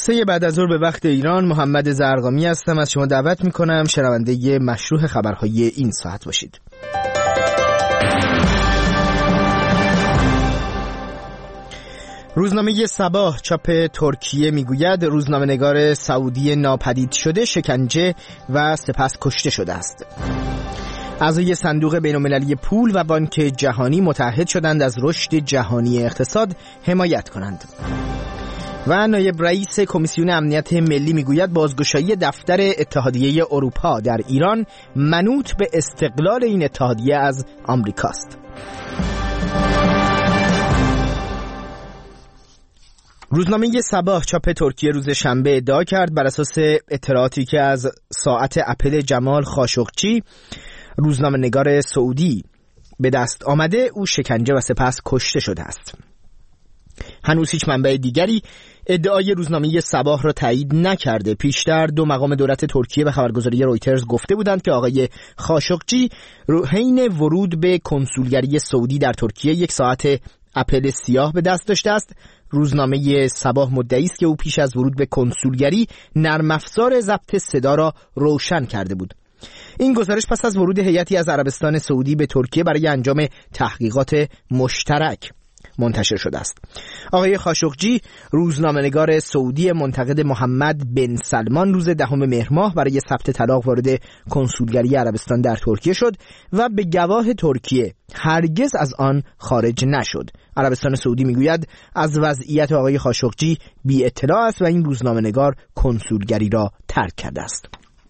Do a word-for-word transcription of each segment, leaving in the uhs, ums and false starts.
سه بعد از ظهر به وقت ایران، محمد زرقامی هستم. از شما دعوت میکنم شنونده مشروع خبرهای این ساعت باشید. روزنامه صباح چاپ ترکیه میگوید روزنامه‌نگار سعودی ناپدید شده شکنجه و سپس کشته شده است. اعضای صندوق بین‌المللی پول و بانک جهانی متحد شدند از رشد جهانی اقتصاد حمایت کنند. و نایب رئیس کمیسیون امنیت ملی میگوید بازگشایی دفتر اتحادیه اروپا در ایران منوط به استقلال این اتحادیه از آمریکاست. روزنامه صباح چاپ ترکیه روز شنبه ادعا کرد بر اساس اطلاعاتی که از ساعت اپل جمال خاشقچی، روزنامه‌نگار سعودی، به دست آمده، او شکنجه و سپس کشته شده است. هنوز هیچ منبع دیگری ادعای روزنامه صباح را تایید نکرده. پیشتر دو مقام دولت ترکیه به خبرگزاری رویترز گفته بودند که آقای خاشقچی حین ورود به کنسولگری سعودی در ترکیه یک ساعت اپل سیاه به دست داشته است. روزنامه صباح مدعی است که او پیش از ورود به کنسولگری نرم افزار ضبط صدا را روشن کرده بود. این گزارش پس از ورود هیئتی از عربستان سعودی به ترکیه برای انجام تحقیقات مشترک منتشر شده است. آقای خاشقچی، روزنامه‌نگار سعودی منتقد محمد بن سلمان، روز دهم مهر ماه برای ثبت طلاق وارد کنسولگری عربستان در ترکیه شد و به گواه ترکیه هرگز از آن خارج نشد. عربستان سعودی میگوید از وضعیت آقای خاشقچی بی اطلاع است و این روزنامه‌نگار کنسولگری را ترک کرده است.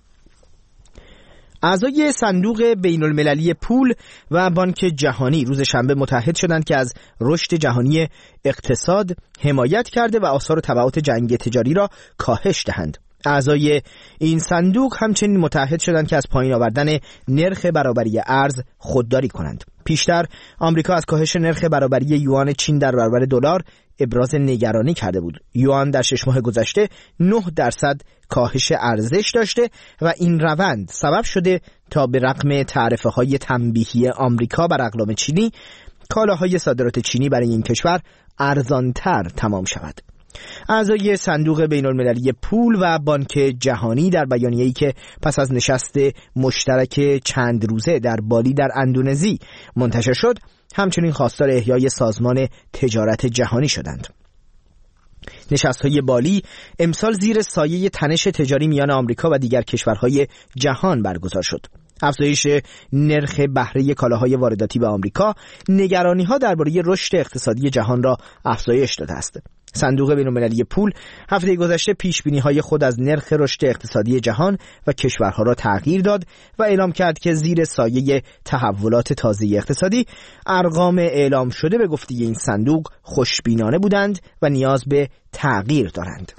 اعضای صندوق بین‌المللی پول و بانک جهانی روز شنبه متحد شدند که از رشد جهانی اقتصاد حمایت کرده و آثار و تبعات جنگ تجاری را کاهش دهند. اعضای این صندوق همچنین متحد شدند که از پایین آوردن نرخ برابری ارز خودداری کنند. پیشتر آمریکا از کاهش نرخ برابری یوان چین در برابر دلار ابراز نگرانی کرده بود. یوان در شش ماه گذشته نه درصد کاهش ارزش داشته و این روند سبب شده تا به رغم تعرفه‌های تنبیهی آمریکا بر اقلام چینی، کالاهای صادرات چینی برای این کشور ارزانتر تمام شود. اعضای صندوق بین‌المللی پول و بانک جهانی در بیانیه‌ای که پس از نشست مشترک چند روزه در بالی در اندونزی منتشر شد، همچنین خواستار احیای سازمان تجارت جهانی شدند. نشست‌های بالی امسال زیر سایه تنش تجاری میان آمریکا و دیگر کشورهای جهان برگزار شد. افزایش نرخ بهره کالاهای وارداتی به آمریکا نگرانی‌ها درباره رشد اقتصادی جهان را افزایش داده است. صندوق بین‌المللی پول هفته گذشته پیش‌بینی‌های خود از نرخ رشد اقتصادی جهان و کشورها را تغییر داد و اعلام کرد که زیر سایه تحولات تازه اقتصادی ارقام اعلام شده به گفته این صندوق خوشبینانه بودند و نیاز به تغییر دارند.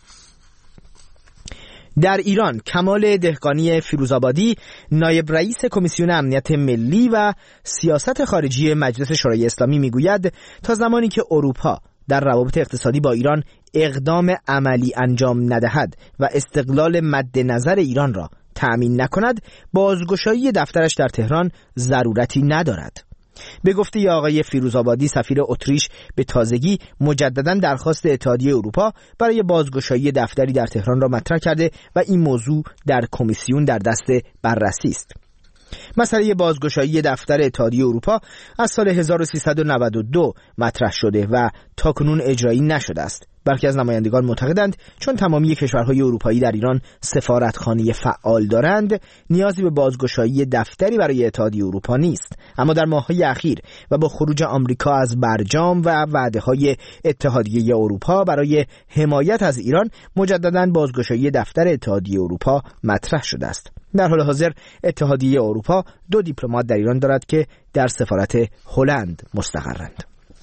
در ایران، کمال دهقانی فیروزآبادی، نایب رئیس کمیسیون امنیت ملی و سیاست خارجی مجلس شورای اسلامی میگوید تا زمانی که اروپا در روابط اقتصادی با ایران اقدام عملی انجام ندهد و استقلال مد نظر ایران را تأمین نکند، بازگشایی دفترش در تهران ضرورتی ندارد. به گفته آقای فیروزآبادی، سفیر اتریش به تازگی مجدداً درخواست اتحادیه اروپا برای بازگشایی دفتری در تهران را مطرح کرده و این موضوع در کمیسیون در دست بررسی است. مسئله بازگشایی دفتر اتحادیه اروپا از سال هزار و سیصد و نود و دو مطرح شده و تاکنون اجرایی نشده است. برخی از نمایندگان معتقدند چون تمامی کشورهای اروپایی در ایران سفارتخانه فعال دارند، نیازی به بازگشایی دفتری برای اتحادیه اروپا نیست. اما در ماه‌های اخیر و با خروج آمریکا از برجام و وعده‌های اتحادیه اروپا برای حمایت از ایران، مجدداً بازگشایی دفتر اتحادیه اروپا مطرح شده است. در حال حاضر اتحادیه اروپا دو دیپلمات در ایران دارد که در سفارت هلند مستقرند.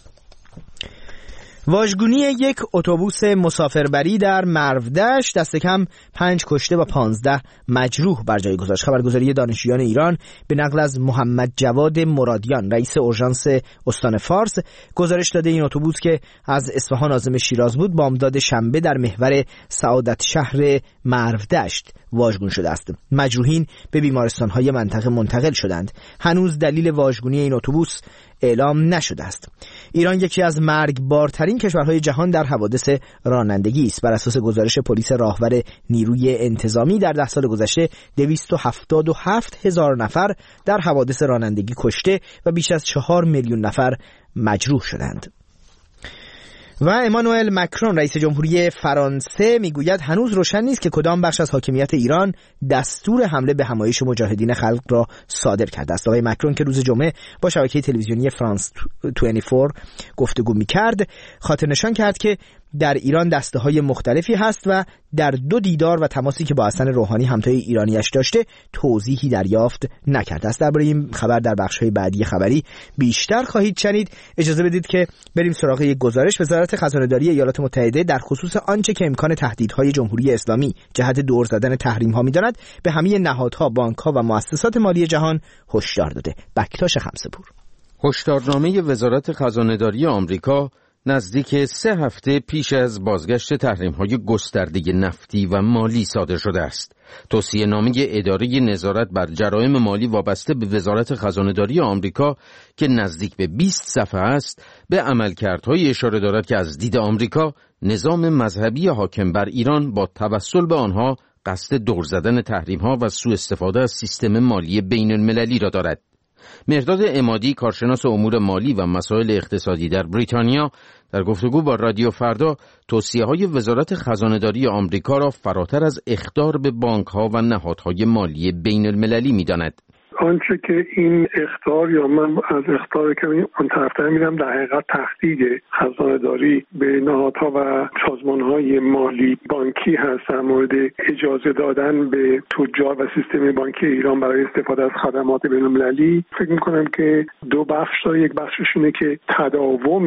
واژگونی یک اتوبوس مسافربری در مرودشت دست کم پنج کشته و پانزده مجروح بر جای گذاشت. خبرگزاری دانشجویان ایران به نقل از محمد جواد مرادیان، رئیس اورژانس استان فارس، گزارش داده این اتوبوس که از اصفهان عازم شیراز بود، بامداد شنبه در محور سعادت شهر مرودشت واژگون شده است. مجروحین به بیمارستان‌های منطقه منتقل شدند. هنوز دلیل واژگونی این اتوبوس اعلام نشده است. ایران یکی از مرگبارترین کشورهای جهان در حوادث رانندگی است. بر اساس گزارش پلیس راهور نیروی انتظامی در ده سال گذشته دویست و هفتاد و هفت هزار نفر در حوادث رانندگی کشته و بیش از چهار میلیون نفر مجروح شدند. و امانوئل مکرون رئیس جمهوری فرانسه میگوید هنوز روشن نیست که کدام بخش از حاکمیت ایران دستور حمله به همایش مجاهدین خلق را صادر کرده است. آقای مکرون که روز جمعه با شبکه تلویزیونی فرانس بیست و چهار گفتگو می‌کرد، خاطر نشان کرد که در ایران دسته‌های مختلفی هست و در دو دیدار و تماسی که با حسن روحانی همتای ایرانیش داشته توضیحی دریافت نکرده است. درباره این خبر در بخش‌های بعدی خبری بیشتر خواهید شنید. اجازه بدید که بریم سراغ یک گزارش. وزارت خزانه‌داری ایالات متحده در خصوص آنچه که امکان تهدیدهای جمهوری اسلامی جهت دور زدن تحریم‌ها می‌داند به همه نهادها، بانک‌ها و مؤسسات مالی جهان هشدار داده. بکتاش خمسه‌پور. هشدارنامه وزارت خزانه‌داری آمریکا نزدیک سه هفته پیش از بازگشت تحریم‌های گسترده نفتی و مالی صادر شده است. توصیه‌نامه اداره نظارت بر جرایم مالی وابسته به وزارت خزانه‌داری آمریکا که نزدیک به بیست صفحه است، به عملکردهای اشاره دارد که از دید آمریکا نظام مذهبی حاکم بر ایران با توسل به آنها قصد دور زدن تحریم‌ها و سوء استفاده از سیستم مالی بین‌المللی را دارد. مهرداد عمادی، کارشناس امور مالی و مسائل اقتصادی در بریتانیا، در گفتگو با رادیو فردا توصیه‌های وزارت خزانه‌داری آمریکا را فراتر از اخطار به بانک‌ها و نهادهای مالی بین‌المللی می‌داند. آنچه که این اخطار یا من از اخطار که اون طرفتر میرم در حقیقت تهدید خزانه‌داری به نهادها و سازمان‌های مالی بانکی هست در مورد اجازه دادن به تجار و سیستم بانکی ایران برای استفاده از خدمات بین‌المللی. فکر می‌کنم که دو بخش داره. یک بخشش اینه که تداوم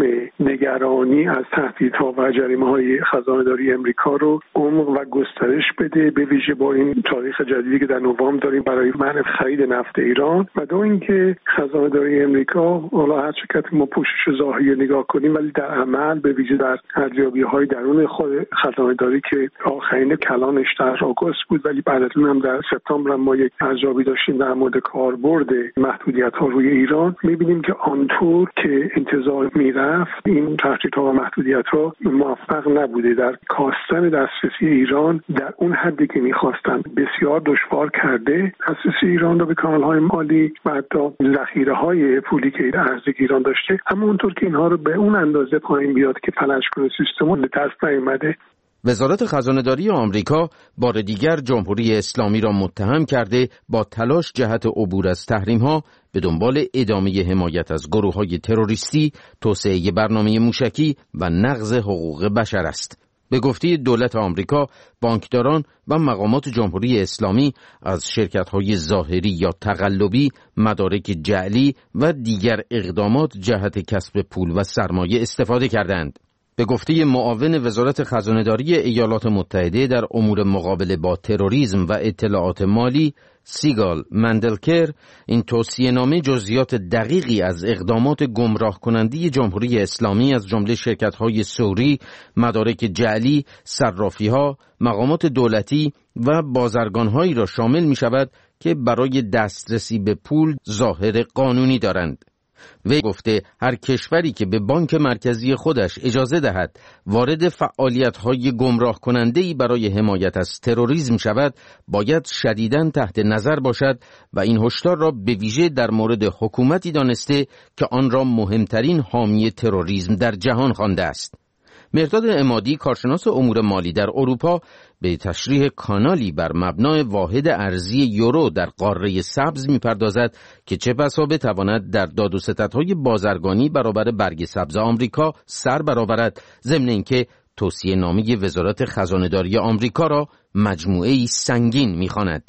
نگرانی از تهدیدها و جریمه‌های خزانه‌داری امریکا رو عمق و گسترش بده، به ویژه با این تاریخ جدیدی که در نوامبر داریم برای منع خرید نفت ایران، و دو اینکه خزانه‌داری امریکا حالا هر چقدر ما پوشش ظاهری نگاه کنیم ولی در عمل به ویژه در ارزیابی‌های درون خود خزانه‌داری که آخرین کلانش در آگوست بود ولی بعد از اون هم در سپتامبر هم ما یک ارزیابی داشتیم در مورد کاربرد محدودیت‌ها روی ایران، می‌بینیم که آنطور که انتظار می‌رفت این تهدیدها و محدودیت‌ها موفق نبوده در کاستن دسترسی ایران در اون حدی که می‌خواستن. بسیار دشوار کرده دسترسی ایران رو به کانال‌های مالی و حتی ذخیره‌های پولی که ارزی ایران داشته، اما اونطور که اینها رو به اون اندازه پایین بیاد که فلج کنه سیستم رو به دست نیامده. وزارت خزانه‌داری آمریکا بار دیگر جمهوری اسلامی را متهم کرده با تلاش جهت عبور از تحریم‌ها به دنبال ادامه حمایت از گروه‌های تروریستی، توسعه برنامه موشکی و نقض حقوق بشر است. به گفته دولت آمریکا، بانکداران و مقامات جمهوری اسلامی از شرکت‌های ظاهری یا تقلبی، مدارک جعلی و دیگر اقدامات جهت کسب پول و سرمایه استفاده کردند. به گفته معاون وزارت خزانه‌داری ایالات متحده در امور مقابله با تروریسم و اطلاعات مالی، سیگال مندلکر، این توصیه‌نامه جزئیات دقیقی از اقدامات گمراه کننده جمهوری اسلامی از جمله شرکت‌های سوری، مدارک جعلی، صرافی‌ها، مقامات دولتی و بازرگان‌هایی را شامل می‌شود که برای دسترسی به پول ظاهر قانونی دارند. وی گفته هر کشوری که به بانک مرکزی خودش اجازه دهد وارد فعالیت‌های گمراه کننده‌ای برای حمایت از تروریسم شود، باید شدیداً تحت نظر باشد و این هشدار را به ویژه در مورد حکومتی دانسته که آن را مهمترین حامی تروریسم در جهان خوانده است. مهرداد عمادی، کارشناس امور مالی در اروپا، به تشریح کانالی بر مبنای واحد ارزی یورو در قاره سبز می‌پردازد که چه بسا بتواند در داد و ستدهای بازرگانی برابر برگ سبز آمریکا سر برآورد، ضمن اینکه توصیه‌نامه وزارت خزانه‌داری آمریکا را مجموعه‌ای سنگین می‌خواند.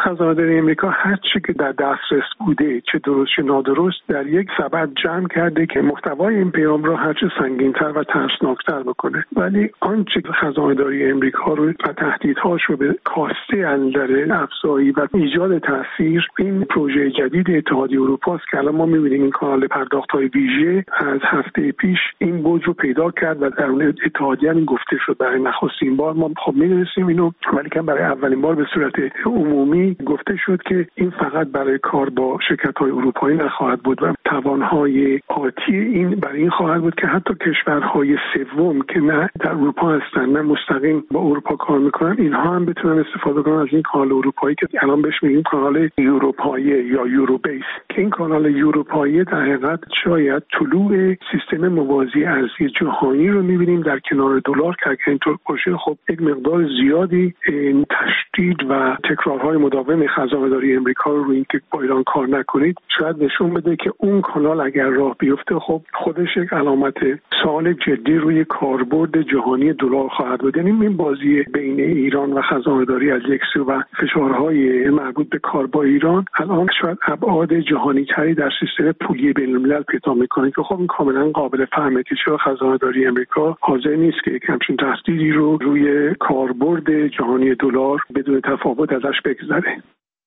خزانه‌داری امریکا هر چی که در دسترس بوده، چه درست چه نادرست، در یک سبد جمع کرده که محتوای این پیام را هر چه سنگین‌تر و ترسناک‌تر بکنه. ولی آنچه خزانه‌داری امریکا رو و تهدیدهاش رو به کاسته اندر افزایی و ایجاد تاثیر این پروژه جدید اتحادیه اروپا است که الان ما می‌بینیم این کانال پرداخت‌های ویژه از هفته پیش این بود رو پیدا کرد و در اون اتحادیه هم گفته شد برای نخستین بار. ما خب می‌دونستیم اینو، ولی که برای اولین بار به صورت عمومی گفته شد که این فقط برای کار با شرکت‌های اروپایی نخواهد بود و توان‌های آتی این برای این خواهد بود که حتی کشورهای سوم که نه در اروپا هستن نه مستقیم با اروپا کار میکنن، اینها هم بتونن استفاده کنن از این کانال اروپایی که الان بهش میگیم کانال اروپایی یا یوروبیس، که این کانال اروپایی در حقیقت شاید طلوع سیستم موازی ارزی جهانی رو میبینیم در کنار دلار که اگه اینطور باشه خب یک مقدار زیادی تشدید و تکرارهای مداوم خزانه‌داری امریکا رو روی اینکه با ایران کار نکنید شاید نشون بده که اون کانال اگر راه بیفته خب خودش یک علامت سوال جدی روی کاربرد جهانی دلار خواهد بود. یعنی این بازی بین ایران و خزانه‌داری از یک سو و فشارهای مربوط به کار با ایران الان شاید ابعاد جهانی تری در سیستم پولی بین‌الملل پیدا میکنه که خب این کاملا قابل فهمه که چرا خزانه‌داری امریکا حاضر نیست که یک همچین تهدیدی رو روی کاربرد جهانی دلار بدون تفاوت ازش بگذره.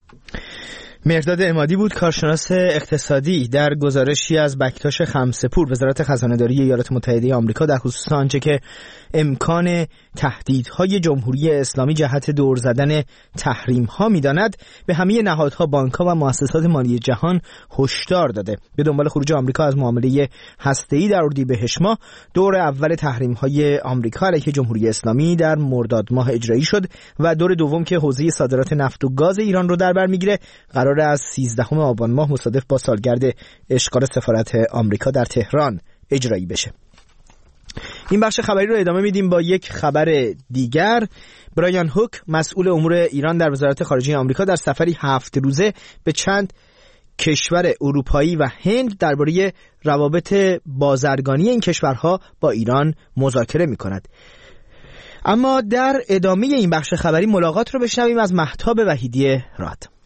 مهرداد عمادی بود، کارشناس اقتصادی، در گزارشی از بکتاش خمسه‌پور وزارت خزانه‌داری ایالات متحده آمریکا در خصوص آنچه که امکان تهدیدهای جمهوری اسلامی جهت دور زدن تحریم‌ها می‌داند به همه نهادها، بانک‌ها و مؤسسات مالی جهان هشدار داده. به دنبال خروج آمریکا از معامله هسته‌ای در اردیبهشت ماه، دور اول تحریم‌های آمریکا علیه جمهوری اسلامی در مرداد ماه اجرایی شد و دور دوم که حوزه صادرات نفت و گاز ایران رو در بر می‌گیره قرار از سیزدهم آبان ماه مصادف با سالگرد اشغال سفارت آمریکا در تهران اجرایی بشه. این بخش خبری رو ادامه میدیم با یک خبر دیگر. برایان هوک، مسئول امور ایران در وزارت خارجه آمریکا، در سفری هفت روزه به چند کشور اروپایی و هند درباره روابط بازرگانی این کشورها با ایران مذاکره می‌کند. اما در ادامه این بخش خبری ملاقات رو بشنویم از مهتاب وحیدی راد.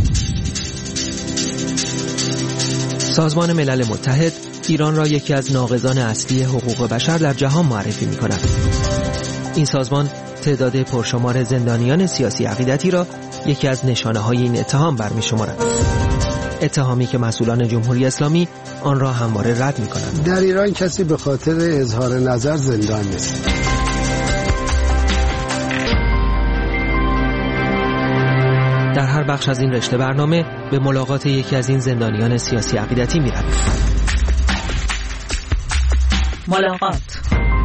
سازمان ملل متحد ایران را یکی از ناقضان اصلی حقوق بشر در جهان معرفی می‌کند. این سازمان تعداد پرشمار زندانیان سیاسی عقیدتی را یکی از نشانه‌های این اتهام برمی‌شمارد. اتهامی که مسئولان جمهوری اسلامی آن را همواره رد می‌کنند. در ایران کسی به خاطر اظهار نظر زندان نیست. در هر بخش از این رشته برنامه به ملاقات یکی از این زندانیان سیاسی عقیدتی می‌رویم. ملاقات.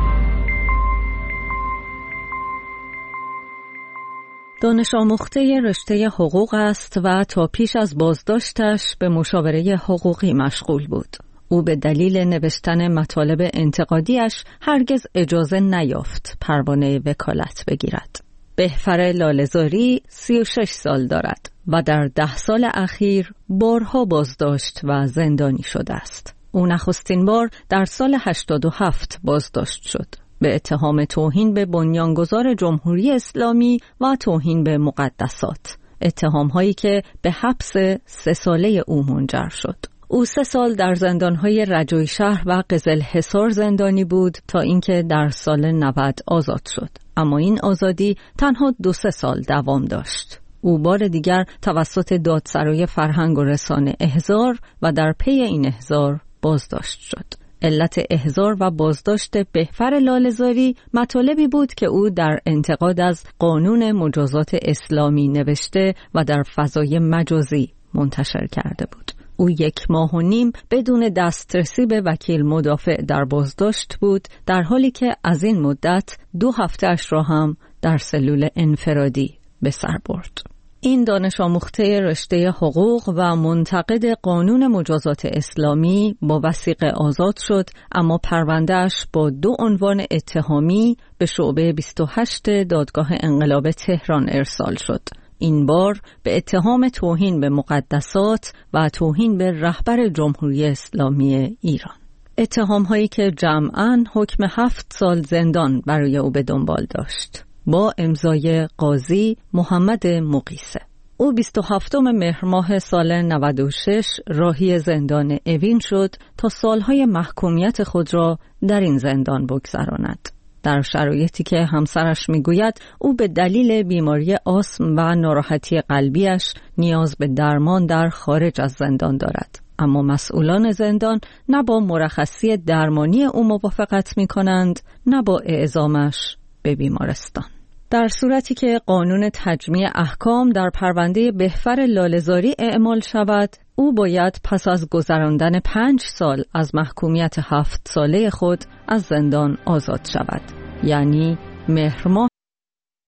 دانش آموخته رشته حقوق است و تا پیش از بازداشتش به مشاوره حقوقی مشغول بود. او به دلیل نوشتن مطالب انتقادیش هرگز اجازه نیافت پروانه وکالت بگیرد. بهفر لاله‌زاری سی و شش سال دارد و در ده سال اخیر بارها بازداشت و زندانی شده است. او نخستین بار در سال هشتاد و هفت بازداشت شد به اتهام توهین به بنیانگذار جمهوری اسلامی و توهین به مقدسات، اتهام‌هایی که به حبس سه ساله او منجر شد. او سه سال در زندان‌های رجوی شهر و قزلحصار زندانی بود تا اینکه در سال نود آزاد شد، اما این آزادی تنها دو سه سال دوام داشت. او بار دیگر توسط دادسرای فرهنگ و رسانه احضار و در پی این احضار بازداشت شد. علت احضار و بازداشت بهفر لاله‌زاری مطالبی بود که او در انتقاد از قانون مجازات اسلامی نوشته و در فضای مجازی منتشر کرده بود. او یک ماه و نیم بدون دسترسی به وکیل مدافع در بازداشت بود، در حالی که از این مدت دو هفته‌اش را هم در سلول انفرادی به سر برد. این دانش آموخته رشته حقوق و منتقد قانون مجازات اسلامی با وثیقه آزاد شد، اما پرونده‌اش با دو عنوان اتهامی به شعبه بیست و هشت دادگاه انقلاب تهران ارسال شد. این بار به اتهام توهین به مقدسات و توهین به رهبر جمهوری اسلامی ایران. اتهام هایی که جمعاً حکم هفت سال زندان برای او به دنبال داشت با امضای قاضی محمد مقیسه. او بیست و هفتم مهر ماه سال نود و شش راهی زندان اوین شد تا سالهای محکومیت خود را در این زندان بگذراند. در شرایطی که همسرش میگوید او به دلیل بیماری آسم و ناراحتی قلبیش نیاز به درمان در خارج از زندان دارد. اما مسئولان زندان نه با مرخصی درمانی او موافقت می کنند نه با اعزامش به بیمارستان. در صورتی که قانون تجمیع احکام در پرونده بهفر لاله‌زاری اعمال شود، او باید پس از گذراندن پنج سال از محکومیت هفت ساله خود از زندان آزاد شود. یعنی مهر ماه